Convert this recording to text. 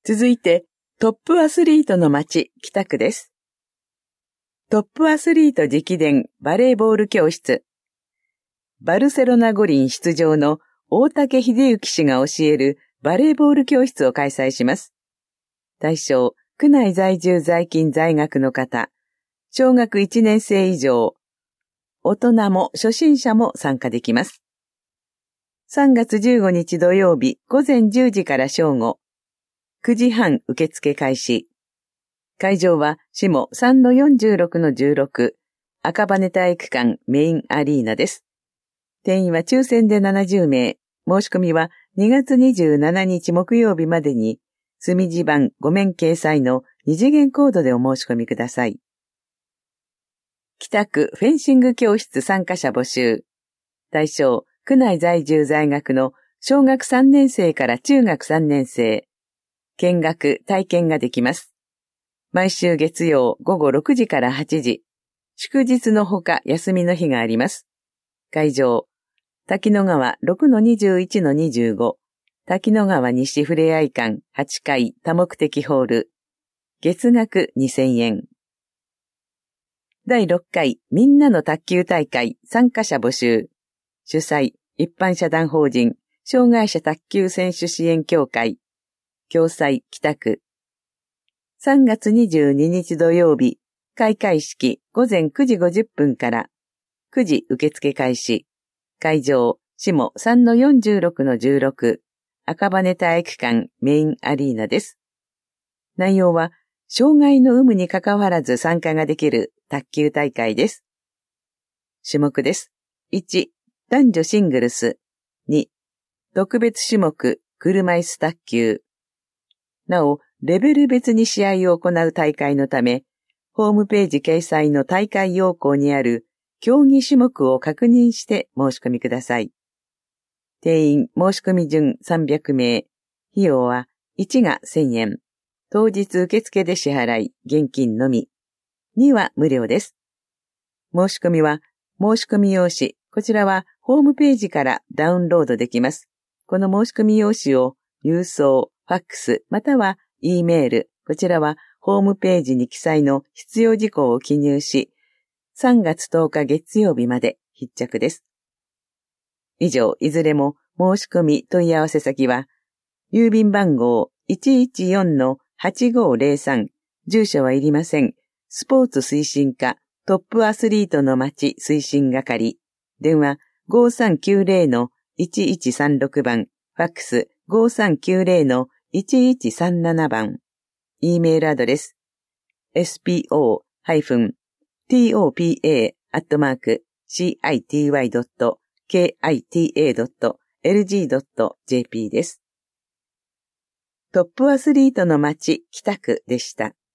続いて、トップアスリートの街、北区です。トップアスリート直伝バレーボール教室。バルセロナ五輪出場の大竹秀之氏が教えるバレーボール教室を開催します。対象、区内在住在勤在学の方、小学1年生以上、大人も初心者も参加できます。3月15日土曜日午前10時から正午、9時半受付開始。会場は下 3-46-16 赤羽体育館メインアリーナです。定員は抽選で70名。申し込みは2月27日木曜日までに、墨字版5面掲載の2次元コードでお申し込みください。北区フェンシング教室参加者募集。対象、区内在住在学の小学3年生から中学3年生。見学、体験ができます。毎週月曜午後6時から8時。祝日のほか休みの日があります。会場、滝野川 6-21-25 滝野川西ふれあい館8階多目的ホール。月額2000円。第6回みんなの卓球大会参加者募集。主催、一般社団法人、障害者卓球選手支援協会。共催、北区。3月22日土曜日、開会式午前9時50分から9時受付開始。会場、下 3-46-16 赤羽体育館メインアリーナです。内容は、障害の有無にかかわらず参加ができる卓球大会です。種目です。1、男女シングルス。2、特別種目、車椅子卓球。なお、レベル別に試合を行う大会のため、ホームページ掲載の大会要項にある競技種目を確認して申し込みください。定員申し込み順300名。費用は1が1000円。当日受付で支払い、現金のみ。2は無料です。申し込みは申し込み用紙。こちらはホームページからダウンロードできます。この申し込み用紙を郵送、ファックス、または E メール。こちらはホームページに記載の必要事項を記入し、3月10日月曜日まで必着です。以上、いずれも申し込み問い合わせ先は、郵便番号 114-8503、住所はいりません。スポーツ推進課、トップアスリートの街推進係。電話 5390-1136 番、ファックス 5390-1137 番。E メールアドレス spo-topa.city.kita.lg.jp です。トップアスリートの街北区でした。